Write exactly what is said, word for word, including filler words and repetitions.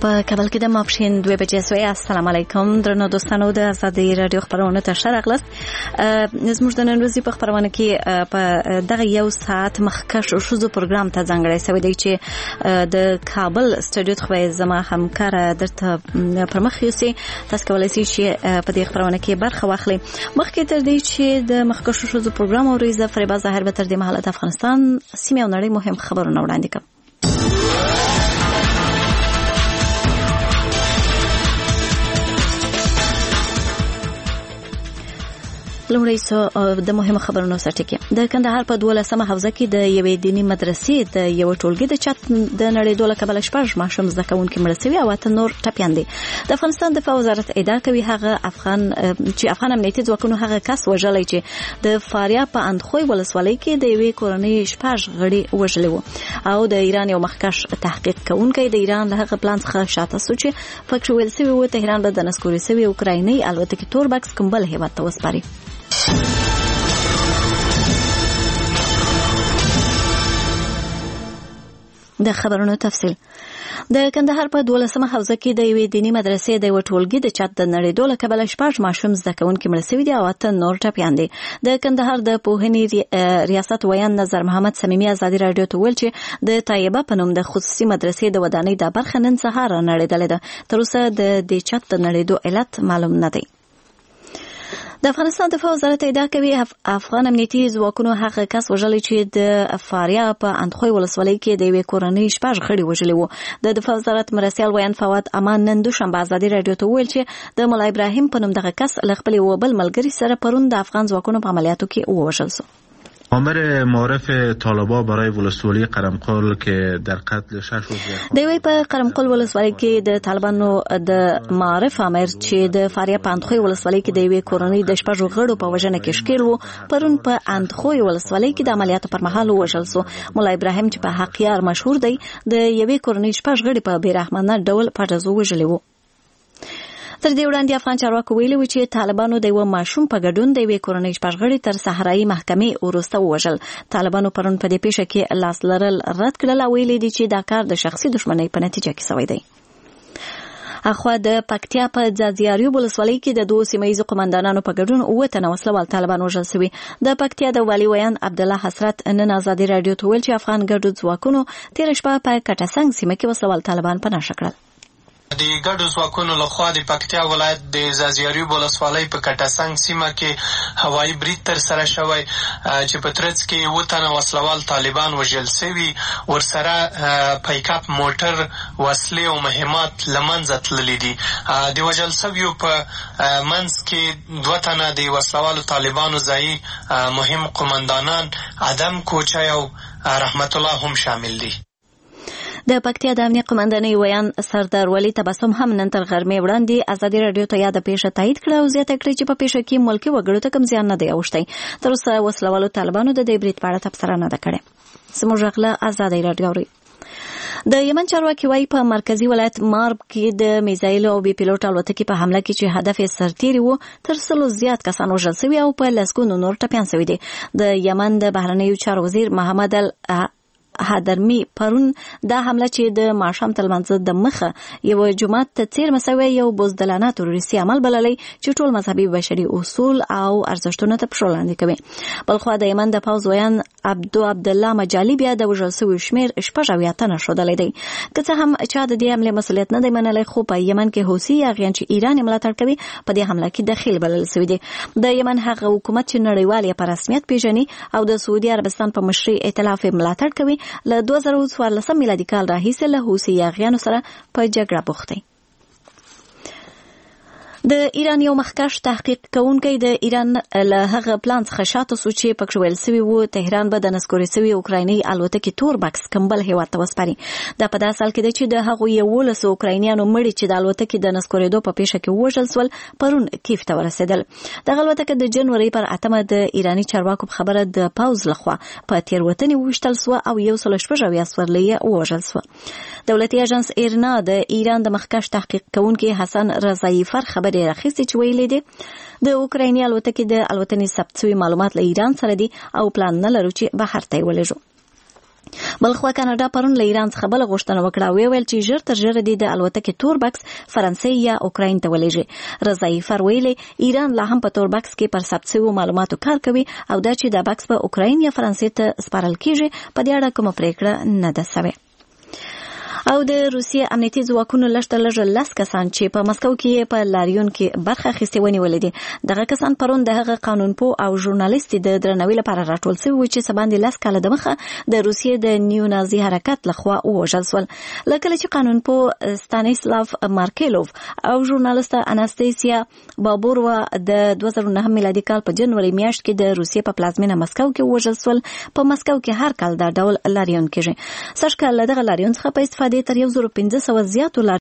په کابل کې د ماپښین دوه بجې سوې. السلام علیکم درنو دوستانو، د آزادۍ رادیو خبرونه ته ښه راغلاست. زموږ د نن ورځې په خبرونه کې په دغه یو ساعت مخکښ ښځو پروګرام ته ځانګړی شوی دی چې د کابل سټوډیو څخه زما همکاره درته پر مخ یوسي. تاسو کولی شئ چې په دې خبرونه کې برخه واخلئ. مخکې تر دې چې د مخکښ ښځو پروګرام اورئ، زه فریبا ظاهر به تر دې مهاله د افغانستان سیمې او نړۍ مهم خبرونه وړاندې کوم. لومړی څه د مهمه خبرونو سرټکی. د کندهار په دولسمه حوزه کې د یوې دیني مدرسې د یو ټولګي د چت د نړیدو له کبله شپږ ماشوم زده کوونکي مړه شوي او اته نور ټپیان دي. د افغانستان دفاع وزارت ادعا کوي هغه افغان چې افغان امنیتي ځواکونو هغه کس وژلی چې د فاریاب په اندخوی ولسوالۍ کې د یوې کورنۍ شپږ غړي وژلي وو، او د ایران یو مخکښ تحقیق کوونکی د ایران له هغه پلان څخه شاته سو چې پکې ویل شوي وو تهران به د نسکوري شوي اوکرایني الوتکې تور بکس کوم بل هیواد ته وسپاري. د خبرونو تفصیل. د کندهار په دولسمه حوزه کې د یوې دیني مدرسې د یو ټولګي د چت د نړیدو له کبله شپږ ماشوم زده کوونکي مړه شوي دي او اته نور ټپیان دي. د کندهار د پوهنې ریاست ویان نظر محمد صمیمي ازادي رادیو ته ویل چې د طیبه په نوم د خصوصي مدرسې د ودانۍ د برخه نن سهار نړیدلې ده. تر اوسه د دې چت د نړیدو علت معلوم نه دی. د افغانستان دفاع وزارت ادعا کوي افغان امنیتي ځواکونو هغه کس وژلی چې د فاریاب په اندخوی ولسوالۍ کې د یوې کورنۍ شپږ غړي وژلي وو. د دفاع وزارت مرستیال ویان فواد امان نن دوشنبه ازادي رادیو ته ویل چې د ملا ابراهیم په نوم دغه کس له خپل یو بل ملګري سره پرون د افغان ځواکونو په عملیاتو کې ووژل شو. آمر معرف طالبا برای ولسوالی قرمقل که در قتل شش عضو دوی په قرمقل ولسوالی کې د طالبانو د معرف امر چې د فاریاب په اندخوی ولسوالی کې د یوې کورنۍ د شپږو غړو په وژنه کې ښکیل وو پرون په اندخوی ولسوالی کې د عملیاتو پر مهال وژل شو. مولا ابراهیم چې په حقیار مشهور دی د یوې کورنۍ شپږ غړي په بیرحمانه ډول پټزو وژلي وو. تر دې وړاندې افغان چارواکو ویلي و چې طالبانو د یو ماشوم په ګډون د یوې کورنۍ شپږ غړي تر صحرایي محکمې وروسته ووژل. طالبانو پرون په دې پیښه کې لاس لرل رد کړل او ویلي دي چې دا کار د شخصي دښمنۍ په نتیجه کې شوی دی. اخوا د پکتیا په ځاځیاریو ولسوالۍ کې د دوه سیمه ییزو قومندانانو په ګډون اووه تنه وسلوال طالبان وژل شوي. د پکتیا د والي ویان عبدالله حسرت نن ازادي رادیو ته ویل چې افغان ګډو ځواکونو تېره شپه په کټسنګ سیمه کې وسلوال طالبان په نښه کړل. د ګډو ځواکونو لخوا د پکتیا ولایت د ځاځیاریو ولسوالۍ په کټسنګ سیمه کې هوایي برید ترسره شوی چې په ترڅ کې اووه تنه وسلوال طالبان وژل شوي، ورسره پیکاپ موټر، وسلې او مهمات له منځه تللي دي. د وژل شویو په منځ کې دوه تنه د وسلوالو طالبانو ځایي مهم قومندانان ادم کوچی او رحمت الله هم شامل دي. د پکتیا د امنیه قومندانۍ ویان سردار ولی تبسم هم نن تر غرمې وړاندې ازادي رادیو ته یاده پیښه تایید کړه او زیاته کړې چې په پیښه کې ملکي وګړو ته کوم زیان نه دی اوښتی. تر اوسه وسلوالو طالبانو د دې برید په اړه تبصره نه ده کړې. زموږ غله ازادي رادیو اوري. د یمن چارواکي وايي په مرکزی ولایت مارب کې د میزایل او بي پیلوټ الوتکې په حمله کې چې هدف یې سرتیری وو تر سلو زیات کسان وژل شوي او په لسګونو نور ټپیان شوي دي. د یمن د بهرنیو چارو وزیر محمد ال حدرمی پرون دا حمله چې د ماښام تر لمانځه د مخه یو جماعت ته څیرمه شوی یو بزدلانه تروریستي عمل بللی چې ټول مذهبي بشري اصول او ارزښتونه ته پښو لاندې کوي. بلخوا د یمن د پوځ ویان عبدو عبدالله مجالي بیا د وژل شویو شمېر شپږ اویا تنه ښودلی دی. که څه هم چا د دې حملې مسؤلیت نه دی منلی، خو په یمن کې حوثي یاغیان چې ایران یې ملاتړ کوي په دې حمله کې دخیل بلل شوي دي. د یمن هغه حکومت چې نړیوال یې په رسمیت پیژني او د سعودي عربستان په مشرۍ ائتلاف یې ملاتړ کوي، له دوه زره څوارلسم میلادي کال راهیسې له حوثي یاغیانو سره په جګړه بوخت دی. د ایران یو مخکښ تحقیق کوونکی د ایران له هغه پلان څخه شاته سو چې پکې ویل شوي وو تهران به د نسکوري شوي اوکرایني الوتکې تور بکس کوم بل هیواد ته وسپاري. دا په داسې حال کې دی چې د هغو یولسو اوکراینیانو مړي چې د الوتکې د نسکورېدو په پیښه کې ووژل شول پرون کیف ته ورسېدل. دغه الوتکه د جنوري پر اتمه د ایراني چارواکو په خبره د پوځ لخوا په تېروتنې وویشتل سوه او یو سل شپږ اویا سورلۍ یې ووژل سوه. دولتي اژانس ایرنا د ایران د مخکښ تحقیق کوونکي حسن رضایی فر خبرې راخیستې چې ویلي دي د اوکرایني الوتکې د الوتنې ثبت شوي معلومات له ایران سره دي او پلان نه لرو چې بهر ته یې ولېږو. بلخوا کاناډا پرون له ایران څخه بل غوښتنه وکړه او ویل چې ژر تر ژره د الوتکې تور بکس فرانسې یا اوکراین ته ولېږي. رضایي فر ویلې ایران لا هم په تور بکس کې پر ثبت شویو معلوماتو کار کوي او دا چې دا بکس په اوکراین یا فرانسې ته سپارل کیږي په دې اړه کومه پریکړه نه ده شوې. او د روسیې امنیتي ځواکونو لږ لږ لس کسان چې په مسکو کې په لاریون کې برخه اخیستې ونیولې دي. دغه کسان پرون د هغه قانونپوه او ژورنالیست د درناوي لپاره راټول شوي وو چې سباندې لس کاله د مخه د روسیې د نیو نازي حرکت لخوا ووژل شول. له کله چې قانونپوه ستانیسلاف مارکیلوف او ژورنالیسته اناستاسیا بابوروا د دوه زره نهه میلادي کال په جنوري میاشت کې د روسیې په پلازمینه مسکو کې ووژل شول. په مسکو کې هر کال دا ډول لاریون کېږي. سږ کال له دغه لاریون څخه په استفادې تر یو زره پنځه سوه زیاتو